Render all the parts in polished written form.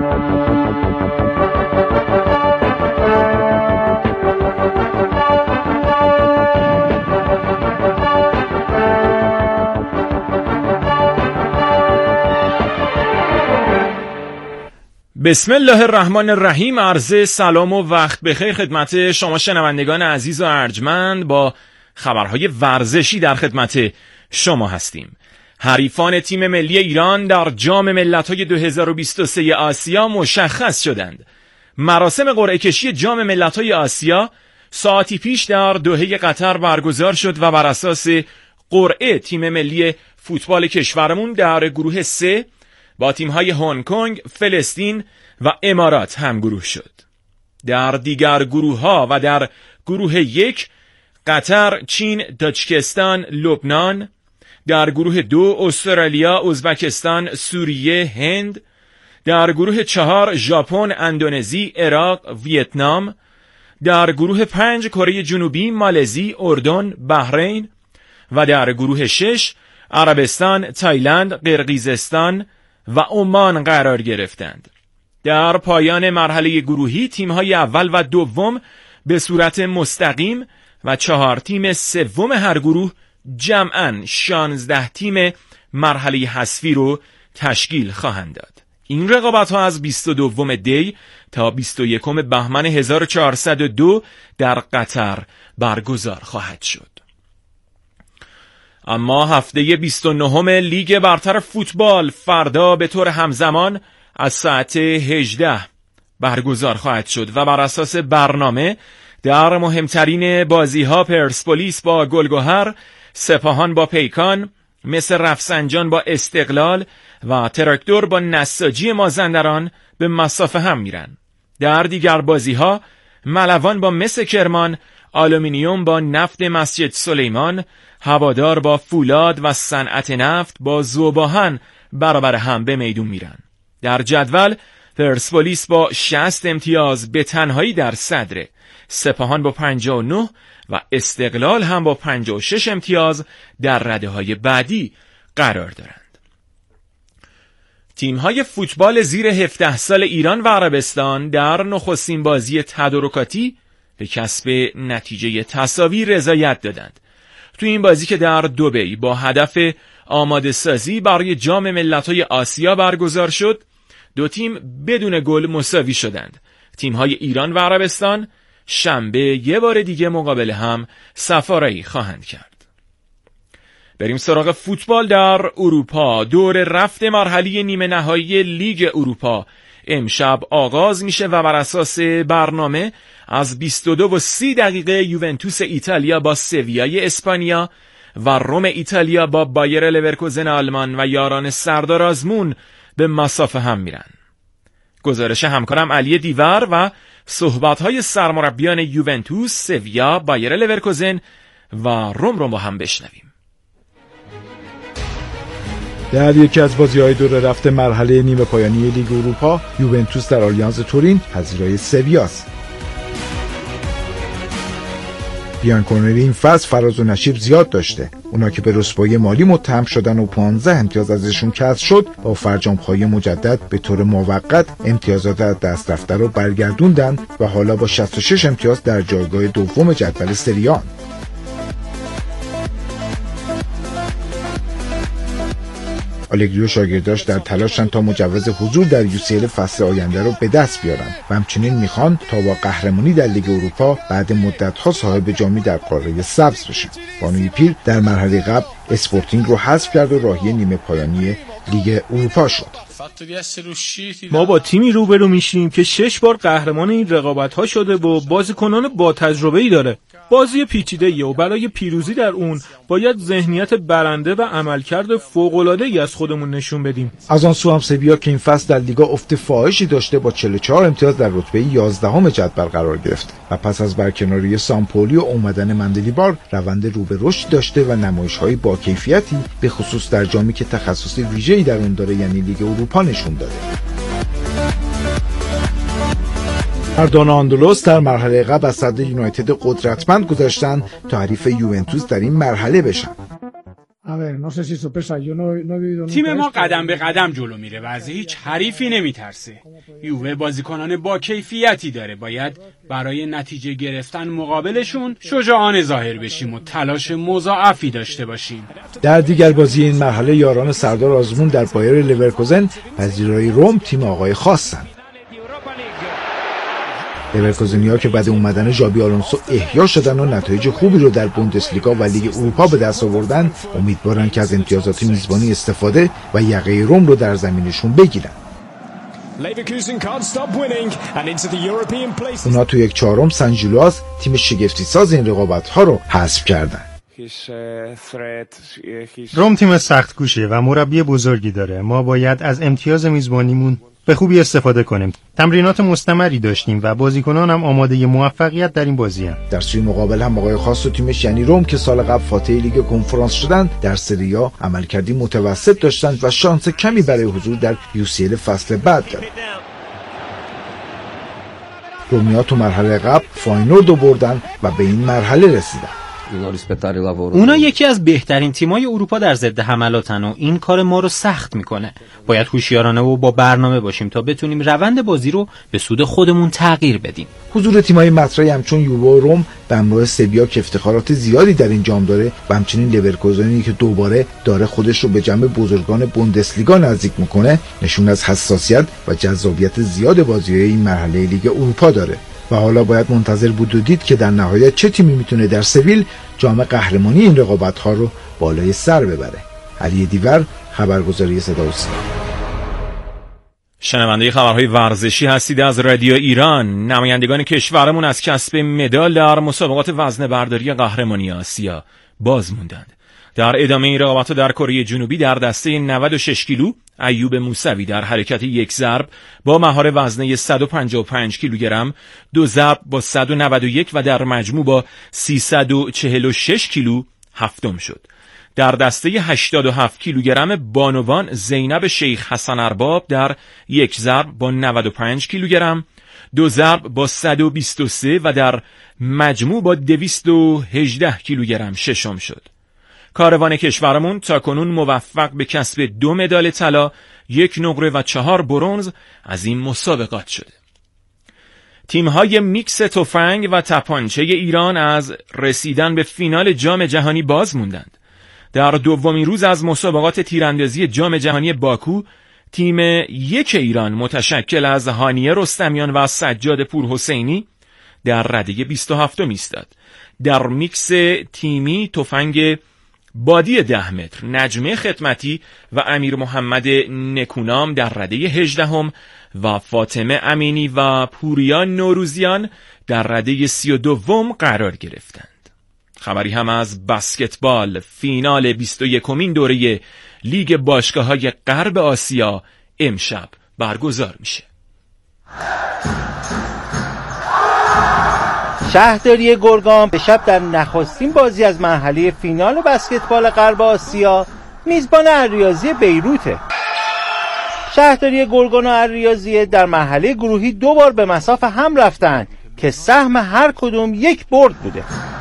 بسم الله الرحمن الرحیم. عرض سلام و وقت بخیر خدمت شما شنوندگان عزیز و ارجمند. با خبرهای ورزشی در خدمت شما هستیم. حریفان تیم ملی ایران در جام ملت‌های 2023 آسیا مشخص شدند. مراسم قرعه کشی جام ملت‌های آسیا ساعتی پیش در دوحه قطر برگزار شد و بر اساس قرعه تیم ملی فوتبال کشورمون در گروه 3 با تیم‌های هنگ کنگ، فلسطین و امارات همگروه شد. در دیگر گروه‌ها و در گروه 1 قطر، چین، تاجیکستان، لبنان، در گروه 2 استرالیا، ازبکستان، سوریه، هند، در گروه 4 ژاپن، اندونزی، عراق، ویتنام، در گروه 5 کره جنوبی، مالزی، اردن، بحرین و در گروه 6 عربستان، تایلند، قرقیزستان و عمان قرار گرفتند. در پایان مرحله گروهی تیم‌های اول و دوم به صورت مستقیم و 4 تیم سوم هر گروه جمعاً 16 تیم مرحله حذفی رو تشکیل خواهند داد. این رقابت‌ها از 22 دی تا 21 بهمن 1402 در قطر برگزار خواهد شد. اما هفته 29 لیگ برتر فوتبال فردا به طور همزمان از ساعت 18 برگزار خواهد شد و بر اساس برنامه در مهمترین بازی‌ها پرسپولیس با گلگهر، سپاهان با پیکان، مس رفسنجان با استقلال و تراکتور با نساجی مازندران به مصاف هم میرن. در دیگر بازی‌ها ملوان با مس کرمان، آلومینیوم با نفت مسجد سلیمان، هوادار با فولاد و صنعت نفت با ذوباهن برابر هم به میدون میرن. در جدول پرسپولیس با 60 امتیاز به تنهایی در صدره، سپاهان با 59 و استقلال هم با 56 امتیاز در رده‌های بعدی قرار دارند. تیم‌های فوتبال زیر 17 سال ایران و عربستان در نخستین بازی تدارکاتی به کسب نتیجه تساوی رضایت دادند. تو این بازی که در دبی با هدف آماده سازی برای جام ملت‌های آسیا برگزار شد، دو تیم بدون گل مساوی شدند. تیم‌های ایران و عربستان شنبه یه بار دیگه مقابل هم سفارایی خواهند کرد. بریم سراغ فوتبال در اروپا. دور رفت مرحله نیمه نهایی لیگ اروپا امشب آغاز میشه و بر اساس برنامه از 22:30 یوونتوس ایتالیا با سویای اسپانیا و روم ایتالیا با بایر لورکوزن آلمان و یاران سردار آزمون به مصاف هم میرن. گزارش همکارم علی دیور و صحبت‌های سرمربیان یوونتوس، سویا، بایر لورکوزن و روم رو با هم بشنویم. در یکی از بازی‌های دور رفت مرحله نیمه پایانی لیگ اروپا، یوونتوس در آلیانز تورین پذیرای سویاست. بیانکونری این فصل فراز و نشیب زیاد داشته. اونا که به رسوایی مالی متهم شدن و 15 امتیاز ازشون کسر شد، با فرجام‌خواهی مجدد به طور موقت امتیازات از دست رفته رو برگردوندن و حالا با 66 امتیاز در جایگاه دوم جدول سری آ. آلگری و شاگرداش در تلاشن تا مجوز حضور در UCL فصل آینده رو به دست بیارن و همچنین میخوان تا با قهرمانی در لیگ اروپا بعد مدت‌ها صاحب جامی در قاره سبز بشن. بانوی پیر در مرحله قبل اسپورتینگ رو حذف کرد و راهی نیمه پایانی لیگ اروپا شد. ما با تیمی روبرو میشیم که 6 بار قهرمان این رقابت‌ها شده و بازیکنان با تجربه‌ای داره. بازی پیچیده‌ایه و برای پیروزی در اون باید ذهنیت برنده و عملکرد فوق‌العاده‌ای از خودمون نشون بدیم. از آن سو هم سویا که این فصل در لیگا افت فاحشی داشته با 44 امتیاز در رتبه 11ام جدول قرار گرفته و پس از برکناری سامپولی و اومدن مندلیبار روند رو به رشد داشته و نمایش‌های با کیفیتی به خصوص در جامی که تخصص ویژه‌ای در اون داره یعنی لیگ اروپا نشون داده. مردان آندلس در مرحله قبل از صدر یونایتد قدرتمند گذاشتن تا حریف یوونتوس در این مرحله بشن. تیم ما قدم به قدم جلو میره و از هیچ حریفی نمیترسه. یووه بازیکنان با کیفیتی داره. باید برای نتیجه گرفتن مقابلشون شجاعانه ظاهر بشیم و تلاش مضاعفی داشته باشیم. در دیگر بازی این مرحله یاران سردار آزمون در بایر لورکوزن پذیرای روم تیم آقای خاصن. لورکوزنیا که بعد اومدن ژابی آلونسو احیا شدن و نتایج خوبی رو در بوندسلیگا و لیگ اروپا به دست آوردن، امیدوارن که از امتیازات میزبانی استفاده و یقه روم رو در زمینشون بگیرن. اونا تو 1/4 سن ژیلواز تیم شگفتی ساز این رقابت‌ها رو حذف کردن. روم تیم سخت کوشه و مربی بزرگی داره. ما باید از امتیاز میزبانیمون به خوبی استفاده کنیم. تمرینات مستمری داشتیم و بازیکنان هم آماده موفقیت در این بازی هم. در سوی مقابل هم آقای خاص و تیمش یعنی روم که سال قبل فاتح لیگ کنفرانس شدن، در سری آ عملکردی متوسط داشتند و شانس کمی برای حضور در UCL فصل بعد دارند. رومیا تو مرحله قبل فاینورد رو بردن و به این مرحله رسیدن. اونا یکی از بهترین تیمای اروپا در ضد حملاتن و این کار ما رو سخت میکنه. باید هوشیارانه و با برنامه باشیم تا بتونیم روند بازی رو به سود خودمون تغییر بدیم. حضور تیمای مطرحی همچون یووه و روم به همراه سویا که افتخارات زیادی در این جام داره و همچنین لورکوزنی که دوباره داره خودش رو به جمع بزرگان بوندسلیگا نزدیک میکنه، نشون از حساسیت و جذابیت زیاد بازی‌های این مرحله لیگ اروپا داره. و حالا باید منتظر بود و دید که در نهایت چه تیمی میتونه در سویل جام قهرمانی این رقابت‌ها رو بالای سر ببره. علی دیور، خبرگزاری صدا و سیما. شنونده خبرهای ورزشی هستید از رادیو ایران. نمایندگان کشورمون از کسب مدال در مسابقات وزنه برداری قهرمانی آسیا باز موندند. در ادامه این رقابت‌ها در کره جنوبی در دسته 96 کیلو ایوب موسوی در حرکت یک ضرب با مهار وزنه 155 کیلوگرم، دو ضرب با 191 و در مجموع با 346 کیلو هفتم شد. در دسته 87 کیلوگرم بانوان زینب شیخ حسن ارباب در یک ضرب با 95 کیلوگرم، دو ضرب با 123 و در مجموع با 218 کیلوگرم ششم شد. کاروان کشورمون تاکنون موفق به کسب 2 مدال طلا، 1 نقره و 4 برنز از این مسابقات شده. تیم‌های میکس تفنگ و تپانچه ایران از رسیدن به فینال جام جهانی باز موندند. در دومین روز از مسابقات تیراندازی جام جهانی باکو، تیم 1 ایران متشکل از هانیه رستمیان و سجاد پورحسینی در رده 27 ایستاد. در میکس تیمی تفنگ بادی 10 متر نجمه خدمتی و امیر محمد نکونام در رده 18 و فاطمه امینی و پوریا نوروزیان در رده 32 قرار گرفتند. خبری هم از بسکتبال، فینال 21مین دوره لیگ باشگاه‌های غرب آسیا امشب برگزار میشه. شهرداری گرگان به شب در نخستین بازی از مرحله فینال بسکتبال غرب آسیا میزبان الریاضی بیروته. شهرداری گرگان و الریاضی در مرحله گروهی 2 بار به مساف هم رفتن که سهم هر کدوم 1 برد بوده.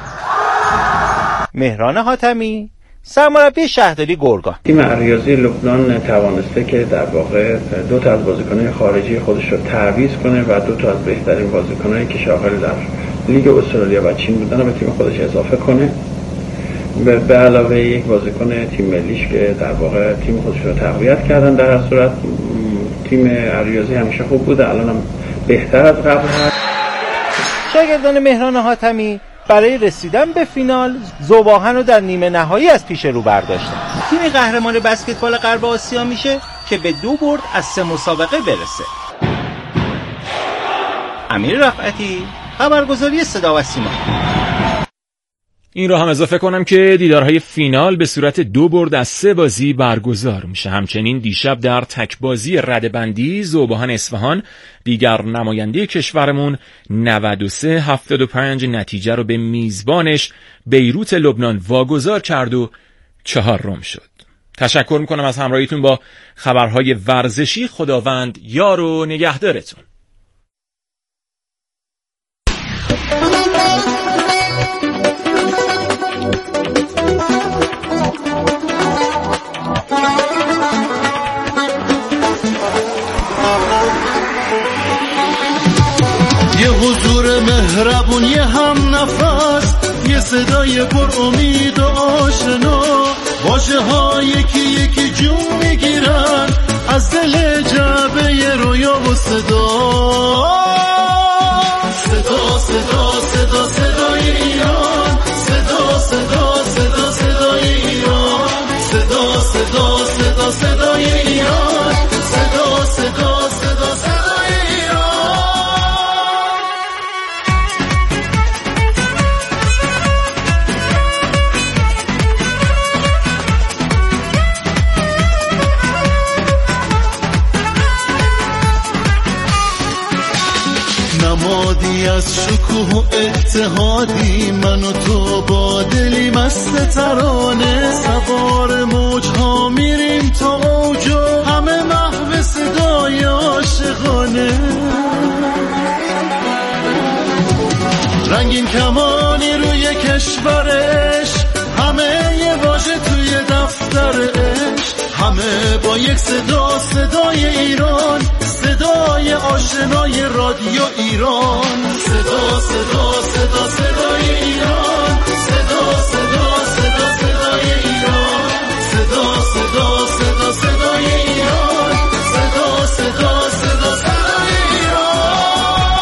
مهران حاتمی، سرمربی شهرداری گرگان. تیم الریاضی لبنان توانسته که در واقع 2 تا از بازیکنان خارجی خودش رو تعویض کنه و 2 تا از بهترین بازیکنانی که شاغل در لیگ استرالیا و چین بودن رو به تیم خودش اضافه کنه. به علاوه 1 بازیکن تیم ملیش که در واقع تیم خودش رو تقویت کردن. در هر صورت تیم الریاضی همیشه خوب بوده، الان هم بهتر از قبل هست. شاگردان مهران حاتمی برای رسیدن به فینال ذوب‌آهن رو در نیمه نهایی از پیش رو برداشتن. تیم قهرمان بسکتبال غرب آسیا میشه که به 2 برد از 3 مسابقه برسه. امیر رفعتی، خبرگزاری صدا و سیما. این رو هم اضافه کنم که دیدارهای فینال به صورت 2 برد از 3 بازی برگزار میشه. همچنین دیشب در تکبازی ردبندی ذوب‌آهن اصفهان دیگر نماینده کشورمون 93-75 نتیجه رو به میزبانش بیروت لبنان واگذار کرد و 4م شد. تشکر میکنم از همراهیتون با خبرهای ورزشی. خداوند یار و نگهدارتون. مهربونی هم نفس، یه صدای پر امید و آشنا، واژه ها یکی یکی جون میگیرن از دل جعبه رویا و صدا. صدا صدا صدا صدای ایران، صدا صدا صدا صدای ایران، صدا صدا صدا صدای ایران، صدا صدا صدا صدای ایران. نمادی از شکوه و اتحادی، من و تو با دلی مست ترانه، سوار موجها میریم تا اوجا، همه محو صدای عاشقانه. رنگین کمانی روی کشورش، همه یه واژه توی دفترش، همه با یک صدا، صدای ایران، صدای آشنای رادیو ایران. صدا صدا صدا صدای ایران، صدا صدا صدا صدای ایران، صدا صدا صدا صدای ایران، صدا صدا صدا صدای ایران.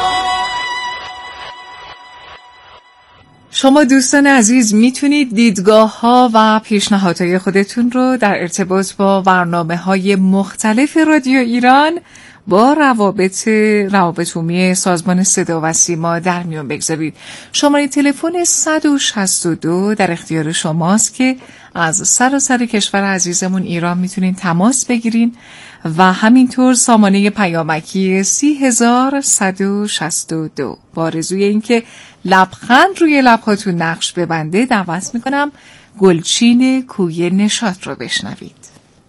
شما دوستان عزیز میتونید دیدگاه ها و پیشنهادهای خودتون رو در ارتباط با برنامه‌های مختلف رادیو ایران با روابط عمومی سازمان صدا و سیما در میون بگذارید. شماره تلفن 162 در اختیار شماست که از سراسر کشور عزیزمون ایران میتونین تماس بگیرین و همینطور سامانه پیامکی 30162. با آرزوی اینکه لبخند روی لبهاتون نقش ببنده دعوت میکنم گلچین کوی نشاط رو بشنوید.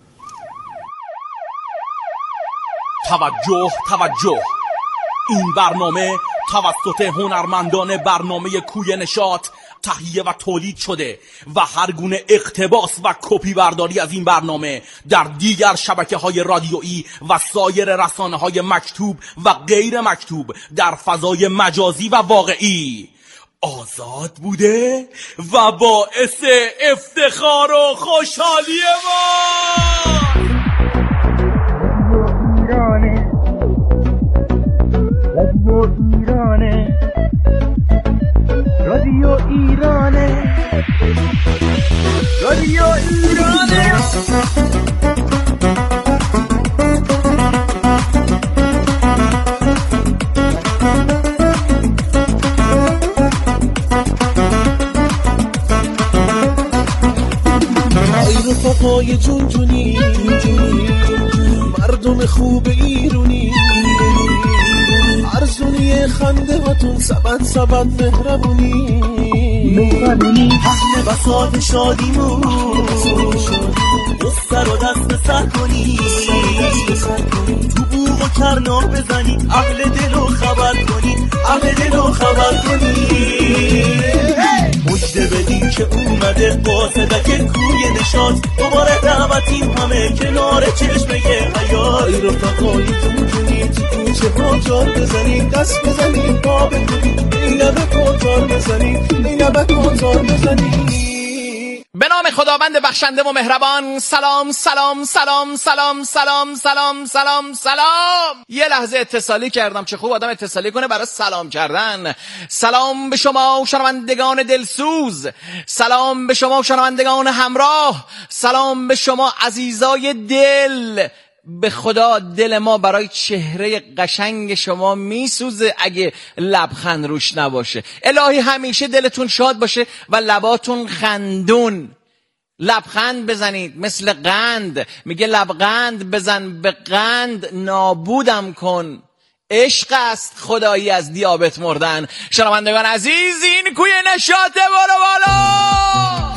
توجه توجه، این برنامه توسط هنرمندان برنامه کوی نشاط تهیه و تولید شده و هر گونه اقتباس و کپی برداری از این برنامه در دیگر شبکه‌های رادیویی و سایر رسانه‌های مکتوب و غیر مکتوب در فضای مجازی و واقعی آزاد بوده و باعث افتخار و خوشحالی ما. رادیو ایرانه، رادیو ایرانه. ای رفقای جونجونی، مردم خوب ایرونی، ارزونی خنده هاتون سبد مهربونی، اهل بساط شادیمون، دست رو دست سر کنی، تو بوق و کرنا بزنی، اهل دلو خبر کنی، اهل دلو خبر کنی. مجده بدین که اومده قاصدک کوی نشاط، دوباره دعوتیم همه کنار چشمه حیات. ای رفقای جونجونی، تو کوچه ها جار بزنی، دست بزنی پا بکنی، این لبه کنتار بزنی، این لبه کنتار بزنی. به نام خداوند بخشنده و مهربان. سلام سلام سلام سلام سلام سلام سلام سلام. یه لحظه اتصالی کردم، چه خوب آدم اتصالی کنه برای سلام کردن. سلام به شما شنوندگان دلسوز، سلام به شما شنوندگان همراه، سلام به شما عزیزای دل. به خدا دل ما برای چهره قشنگ شما میسوزه اگه لبخند روش نباشه. الهی همیشه دلتون شاد باشه و لباتون خندون. لبخند بزنید مثل قند، میگه لبخند بزن به قند نابودم کن. عشق است خدایی از دیابت مردن. شنوندگان عزیز، این کوی نشاطه، برو بالا.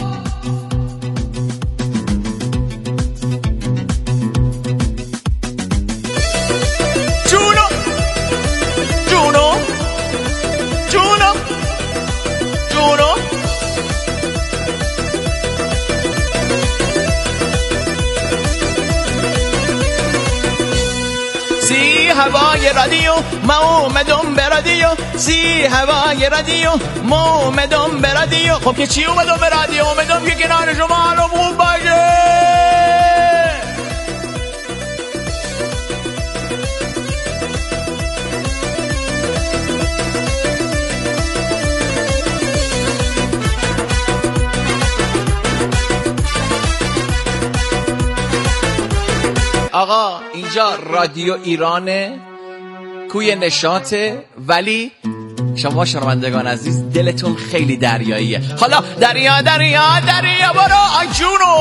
هوای هوای رادیو ما اومدم به رادیو سی هوای رادیو ما اومدم به رادیو. خب که چی اومدم به رادیو؟ اومدم که کنار شما حالم خوب باشه. آقا اینجا رادیو ایرانه، کوی نشاطه، ولی شما شنوندگان عزیز دلتون خیلی دریاییه. حالا دریا دریا دریا برو آی جونو.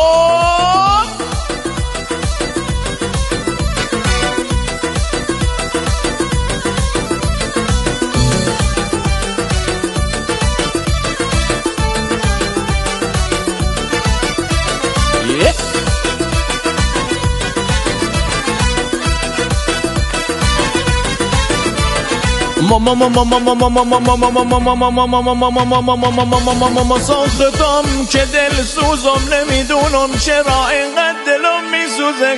ساختم که دل سوزم نمیدونم چرا اینقدر دلم میسوزه.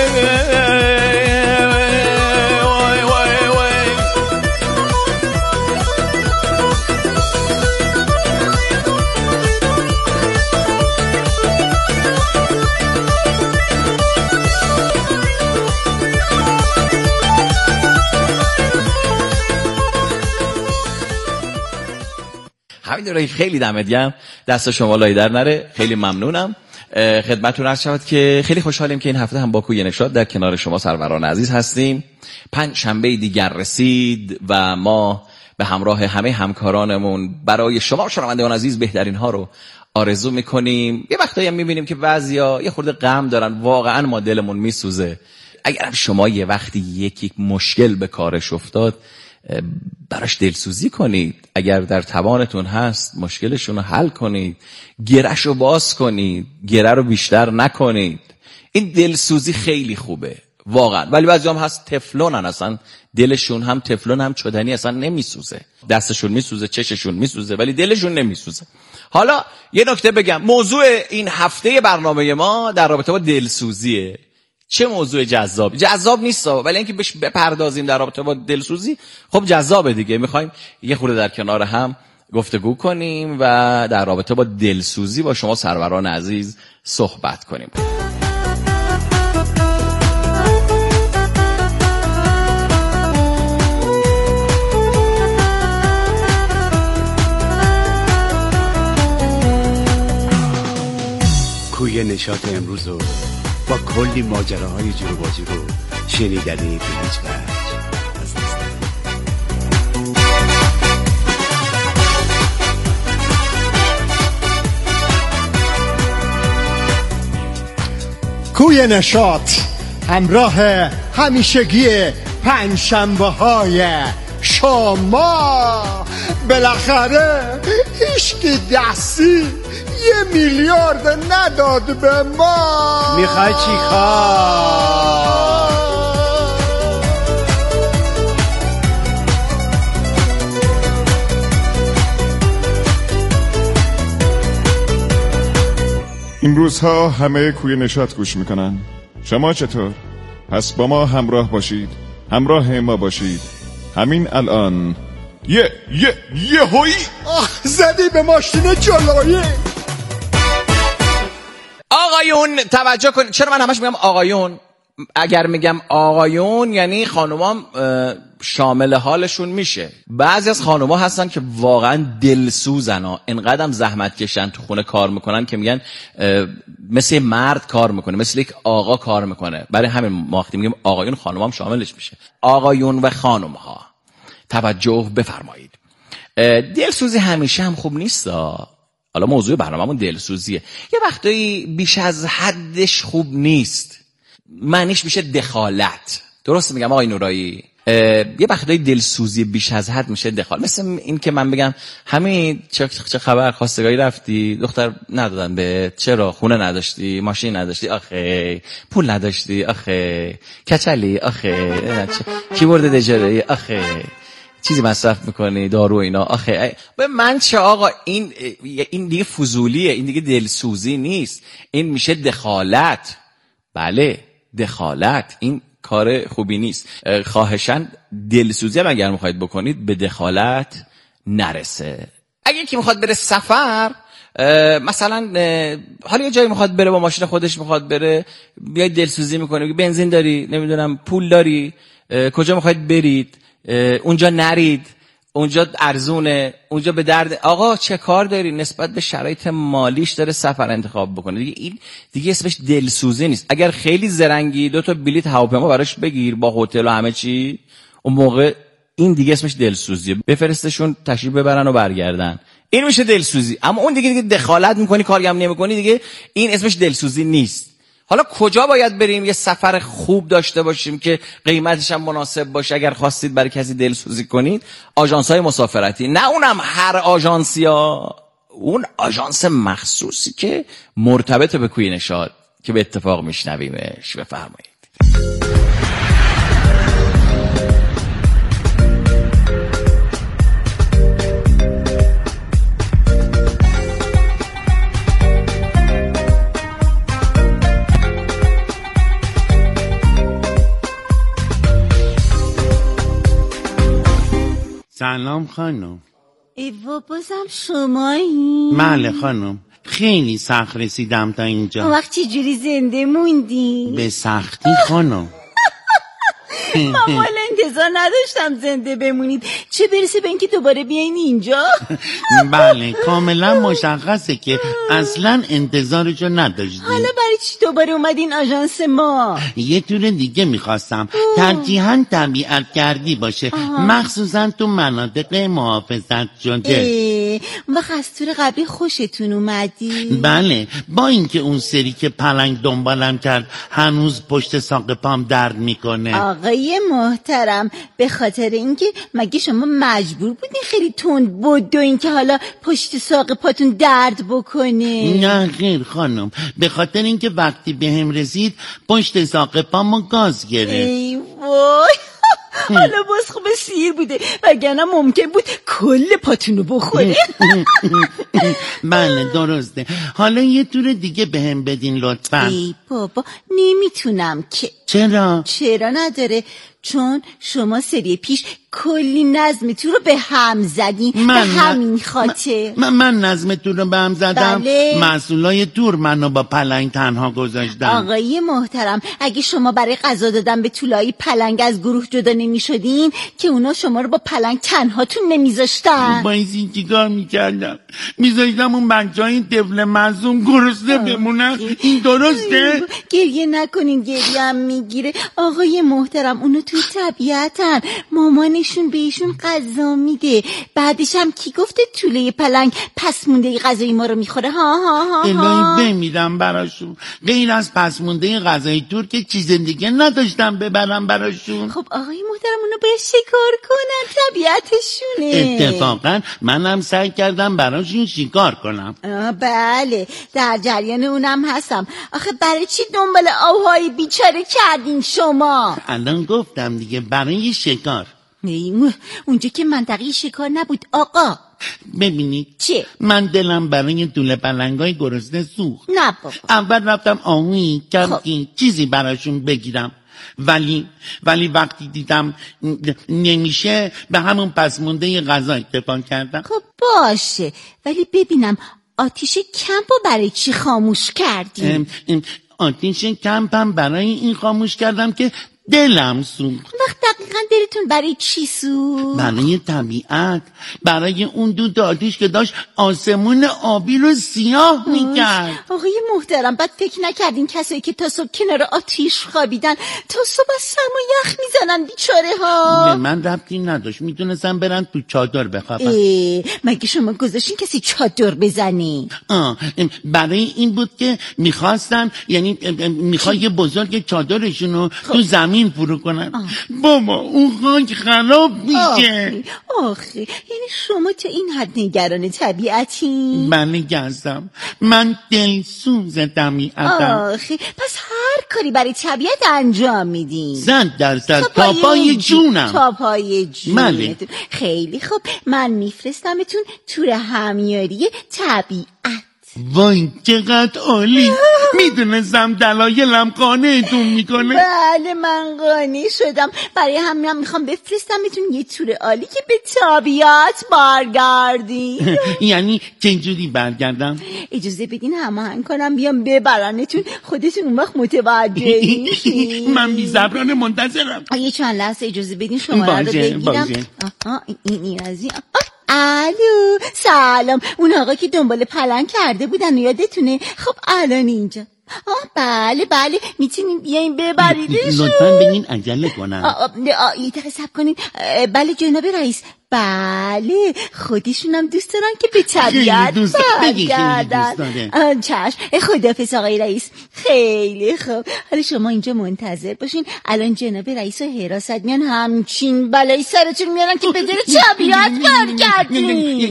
همین خیلی دمت گرم، دست شما لای در نره، خیلی ممنونم. خدمتتون عرض شود که خیلی خوشحالیم که این هفته هم با کوی نشاط در کنار شما سروران عزیز هستیم. 5 شنبه دیگر رسید و ما به همراه همه همکارانمون برای شما شنوندگان عزیز بهترین ها رو آرزو میکنیم. یه وقتایی هم میبینیم که بعضیا یه خورده غم دارن، واقعا ما دلمون میسوزه. اگر شما یه وقتی یکی مشکل به کارش افتاد براش دلسوزی کنید، اگر در توانتون هست مشکلشون رو حل کنید، گرهش رو باز کنید، گره رو بیشتر نکنید. این دلسوزی خیلی خوبه واقعا. ولی بعضی هم هست تفلونن، اصلا دلشون هم تفلون هم چدنی، اصلا نمیسوزه، دستشون میسوزه، چششون میسوزه ولی دلشون نمیسوزه. حالا یه نکته بگم، موضوع این هفته برنامه ما در رابطه با دلسوزیه. چه موضوع جذاب نیست ولی اینکه بهش بپردازیم در رابطه با دلسوزی خب جذابه دیگه. میخوایم یه خورده در کنار هم گفتگو کنیم و در رابطه با دلسوزی با شما سروران عزیز صحبت کنیم. کوی نشاط امروز رو با کلی ماجراهای جور و بازی رو شنیدنی به هیچ وجه از دست ندید. کوی نشاط همراه همیشگی 5 شنبه‌های شما. بالاخره هیچکی دستی 1 میلیارد نداد به ما. میخوای چی کار؟ این روزها همه کوی نشاط گوش میکنن. شما چطور؟ پس با ما همراه باشید، همراه ما باشید. همین الان یه هوی زدی به ماشین جلویی. آقایون توجه کن. چرا من همش میگم آقایون؟ اگر میگم آقایون یعنی خانومام شامل حالشون میشه. بعضی از خانوما هستن که واقعا دلسوزن ها، انقدرم زحمت کشن تو خونه کار میکنن که میگن مثل مرد کار میکنه، مثل یک آقا کار میکنه. برای همین ما وقتی میگیم آقایون خانومام شاملش میشه. آقایون و خانم ها توجه بفرمایید. دلسوزی همیشه هم خوب نیست. حالا موضوع برنامه‌مون دلسوزیه. یه وقتایی بیش از حدش خوب نیست، معنیش میشه دخالت. درست میگم آقای نورایی؟ یه وقتایی دلسوزی بیش از حد میشه دخالت. مثل این که من بگم همین چه خبر، خواستگاری رفتی، دختر ندادن به، چرا خونه نداشتی، ماشین نداشتی، آخه پول نداشتی، آخه کچلی، آخه کیبورد اجاره، آخه چیزی مصرف میکنی، دارو اینا، آخه به من چه آقا. این دیگه فضولیه، این دیگه دلسوزی نیست، این میشه دخالت. بله دخالت. این کار خوبی نیست. خواهشاً دلسوزی هم اگر میخواید بکنید به دخالت نرسه. اگه یکی میخواد بره سفر، مثلا حالا یه جایی میخواد بره، با ماشین خودش میخواد بره، بیاید دلسوزی میکنه، بنزین داری، نمیدونم پول داری، کجا میخواید برید، اونجا نرید، اونجا ارزونه، اونجا به درد. آقا چه کار داری؟ نسبت به شرایط مالیش داره سفر انتخاب بکنه دیگه. این دیگه اسمش دلسوزی نیست. اگر خیلی زرنگی 2 تا بلیط هواپیما براش بگیر با هتل و همه چی، اون موقع این دیگه اسمش دلسوزیه. بفرستشون تشریف ببرن و برگردن، این میشه دلسوزی. اما اون دیگه دخالت میکنی، کاری هم نمیکنی، دیگه این اسمش دلسوزی نیست. حالا کجا باید بریم یه سفر خوب داشته باشیم که قیمتش هم مناسب باشه اگر خواستید برای کسی دلسوزی کنید؟ آژانس‌های مسافرتی. نه اونم هر آژانسی ها، اون آژانس مخصوصی که مرتبط به کوی نشاط که به اتفاق میشنویمش. بفرمایید. سلام خانم. ایوا بازم شمایی؟ بله خانم، خیلی سخت رسیدم تا اینجا. وقت چی جوری زنده موندی؟ به سختی خانم. من والا انتظار نداشتم زنده بمونید، چه برسه به اینکه دوباره بیاین اینجا. بله کاملا مشخصه که اصلا انتظارشو نداشتیم. حالا برای چی دوباره اومدین آژانس ما؟ یه طور دیگه میخواستم، ترجیحاً طبیعت گردی باشه، مخصوصا تو مناطق محافظت شده. وقت از تور قبلی خوشتون اومدی؟ بله، با اینکه اون سری که پلنگ دنبالم کرد هنوز پشت ساق پام درد میکنه. آقای محترم، به خاطر اینکه مگه شما مجبور بودین خیلی تند بدوین که حالا پشت ساق پاتون درد بکنه؟ نه خیر خانم، به خاطر اینکه وقتی به هم رسید پشت ساق پامو گاز گرفت. ای وای، حالا باز خوب سیر بوده، وگرنه ممکن بود کل پاتونو بخوره. بله درسته. حالا یه طور دیگه به هم بدین لطفا. ای بابا نمیتونم که. چرا نداره؟ چون شما سری پیش کلی نظم تو رو به هم زدین، به همین خاطر. من نظم تو رو به هم زدم؟ بله. مسئولای تور منو با پلنگ تنها گذاشتن. آقای محترم، اگه شما برای غذا دادن به طولای پلنگ از گروه جدا نمی شدین که اونا شما رو با پلنگ تنهاتون نمیذاشتن. با این چیکار میکردم؟ میذاشتم اون بچه های طفل معصوم گرسنه بمونن. این درسته؟ گریه نکنین، گریه هم میگیره. آقای محترم اونا تو طبیعتن، مامانشون بهشون غذا میده. بعدش هم کی گفته طوله پلنگ پس مونده غذای ما رو میخوره؟ الهی بمیرم براشون. غیر از پس مونده غذای تور که چیز دیگه نداشتم ببرم براشون. خب آقای محترم اونا باید شکار کنن، طبیعتشونه. اتفاقا منم سعی کردم براشون شکار کنم. بله در جریان اونم هستم. آخه برای چی دنبال آوهای بیچاره کردین شما؟ الان گفتم دیگه، برای شکار. اونجا که منطقه شکار نبود آقا. ببینید چه؟ من دلم برای طول پلنگای گرسنه سوخت. نه بابا. اول رفتم آهوی کمکی چیزی براشون بگیرم، ولی وقتی دیدم نمیشه به همون پس مونده غذا اکتفا کردم. خب باشه، ولی ببینم آتیش کمپو برای چی خاموش کردی؟ آتیش کمپم برای این خاموش کردم که دلم سوخت. وقت دقیقا دلتون برای چی سوخت؟ برای طبیعت، برای اون دود آتیش که داشت آسمون آبی رو سیاه میکرد. آقای محترم، بعد فکر نکردین کسایی که تا صبح کنار آتیش خوابیدن تا صبح از سرما یخ میزنن بیچاره ها؟ به من ربطی نداشت، میتونستن برن تو چادر بخوابن. مگه شما گذاشتین کسی چادر بزنی؟ برای این بود که میخواستن، یعنی میخواد یه بزرگ چادرشونو تو زمین فرو کنن. بابا اون خاک خراب میشه. آخه یعنی شما تا این حد نگران طبیعتی؟ بله گزم، من دلسوز طبیعتم. آخه پس هر کاری برای طبیعت انجام میدین؟ 100% تا پای جونم. تا پای جونم. بله. خیلی خوب، من میفرستمتون تور همیاری طبیعت. وای چقدر عالی. میدونستم دلایلم قانعتون میکنه. بله من قانع شدم. برای همین میخوام بفرستمتون یه تور عالی که به طبیعت برگردی. یعنی چجوری برگردم؟ اجازه بدین هماهنگ کنم بیام ببرنتون، خودتون اون وقت متوجه میشین. من بی‌صبرانه منتظرم. یه چند لحظه اجازه بدین شماره رو بگیرم. این از این. الو سلام. اون آقا که دنبال پلنگ کرده بودن یادتونه؟ خب الان اینجا. بله میتونین بیاین ببریدشون. لطفاً بگین عجله کنم. یه دقیقه صبر کنین. بله جناب رئیس. بله خودشونم دوست دارن که به طبیعت برگردن. چشم. خداحافظ آقای رئیس. خیلی خوب. حالا شما اینجا منتظر باشین، الان جناب رئیس و حراست میان همچین بلایی سرتون میارن که به در طبیعت برگردین.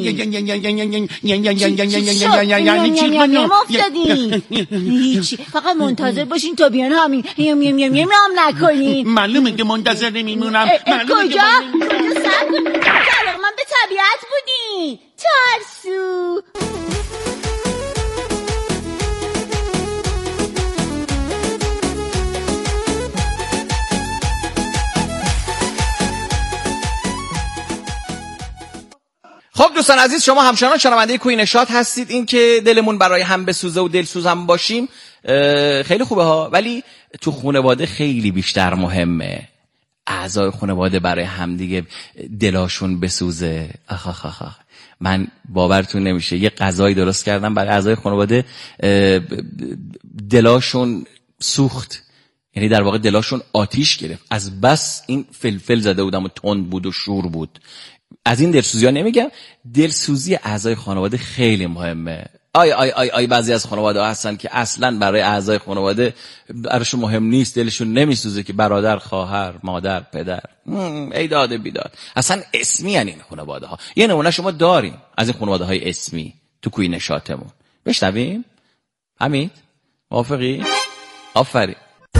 یعنی چی؟ هیچی، فقط منتظر باشین تا بیان. همین میم نکنین. معلومه که منتظر نمیمونم. کجا سر من به طبیعت بودی ترسو. خب دوستان عزیز، شما همچنان شنونده کوی نشاط هستید. این که دلمون برای هم بسوزه و دلسوز هم باشیم خیلی خوبه ها، ولی تو خانواده خیلی بیشتر مهمه. اعضای خانواده برای همدیگه دلاشون بسوزه. من باورتون نمیشه یه غذایی درست کردم برای اعضای خانواده، دلاشون سوخت، یعنی در واقع دلاشون آتیش گرفت از بس این فلفل زده بودم و تند بود و شور بود. از این دلسوزی ها نمیگم، دلسوزی اعضای خانواده خیلی مهمه. آی بعضی از خانواده ها هستن که اصلا برای اعضای خانواده براشون مهم نیست، دلشون نمیسوزه که برادر، خواهر، مادر، پدر، ای داد بیداد، اصلا اسمی هن این خانواده ها. یه نمونه شما داریم از این خانواده های اسمی تو کوی نشاطمون. بشنویم؟ حمید موافقی؟ آفرین.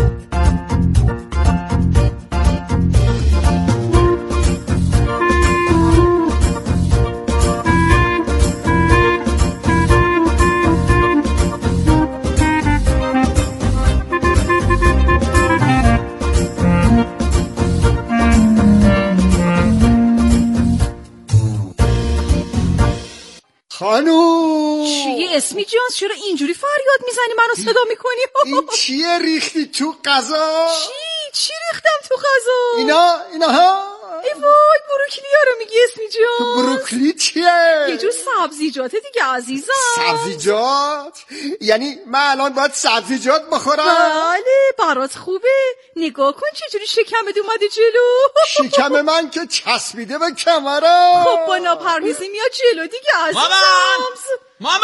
خانوم چیه اسمی جانس؟ چرا اینجوری فریاد میزنی منو صدا میکنی؟ این چیه ریختی تو غذا؟ چی ریختم تو غذا؟ اینا ها. ای وای بروکلی رو میگی اسمی جان؟ بروکلی چیه؟ یه جور سبزیجاته دیگه عزیزم. سبزیجات؟ یعنی من الان باید سبزیجات بخورم؟ بله برات خوبه. نگاه کن چجوری شکمت اومده جلو. شکم من که چسبیده به کمرم. خب با ناپرهیزی میاد جلو دیگه عزیزم. مامان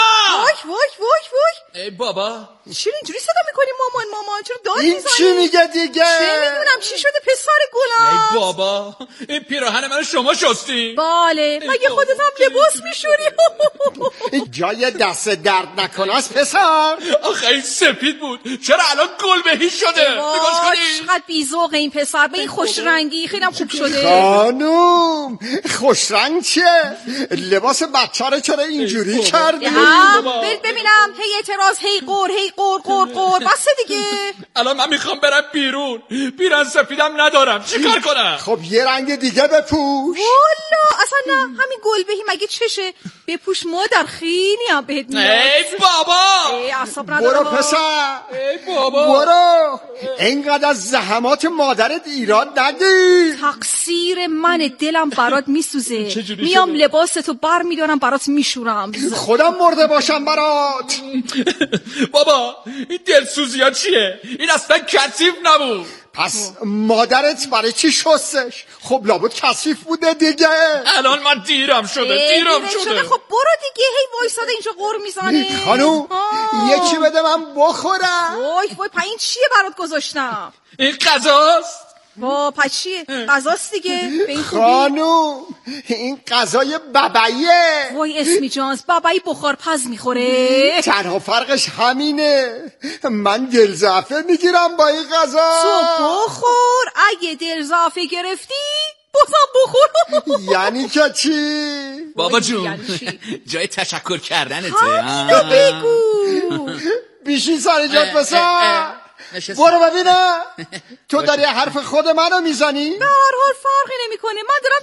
وای ای بابا چرا اینجوری صدا میکنی مامان؟ چرا داد این میزنی؟ چی میگه دیگه؟ چه میدونم چی شده پسر گلم؟ ای بابا این پیراهن منو شما شستی؟ بله مگه خودت هم لباس میشوری؟ جای دست درد نکنه است پسر. آخه این سپید بود چرا الان گلبهی شده؟ نگاش کنی چقدر بی‌ذوقه این پسر به این خوش رنگی. خیلی هم خوب شده. خانوم خوش رنگ چیه؟ لباس بچه رو چرا اینجوری کردی؟ ببینم هی اعتراض هی قور بس دیگه. الان من میخوام برم بیرون، پیرن سفیدم ندارم، چیکار کنم؟ خب یه رنگ دیگه بپوش. والا اصلا نه، همین گلبهی مگه چشه؟ بپوش مادر، خیلی هم بهت میاد. ای بابا اعصاب ندارم. برو پسر ای بابا برو، اینقدر از زحمات مادرت ایراد نگیر. تقصیر منه، دلم برات میسوزه. میام لباستو بر میدارم برات میشورم. خودم مرده باشم برات. بابا این دلسوزی ها چیه؟ این اصلا کثیف نبود. پس مادرت برای چی شستش؟ خب لابد کثیف بوده دیگه. الان من دیرم شده. خب برو دیگه، هی وایساده اینجا قور میزنه. خانوم یکی بده من بخورم. وای این چیه برات گذاشتم؟ این غذاست. پس چیه؟ غذاست دیگه. خانوم این غذای ببعیه. وای اسمی جانس، ببعی بخار پز میخوره. تنها فرقش همینه، من دل ضعفه میگیرم با این غذا. تو بخور، اگه دل ضعفه گرفتی بازم بخور. یعنی که چی؟ بابا جون جای تشکر کردنته. بگو بیشی سر جات بسا. برو ببینم تو داری حرف خود منو میزنی؟ به هر حال فرقی نمیکنه، من دارم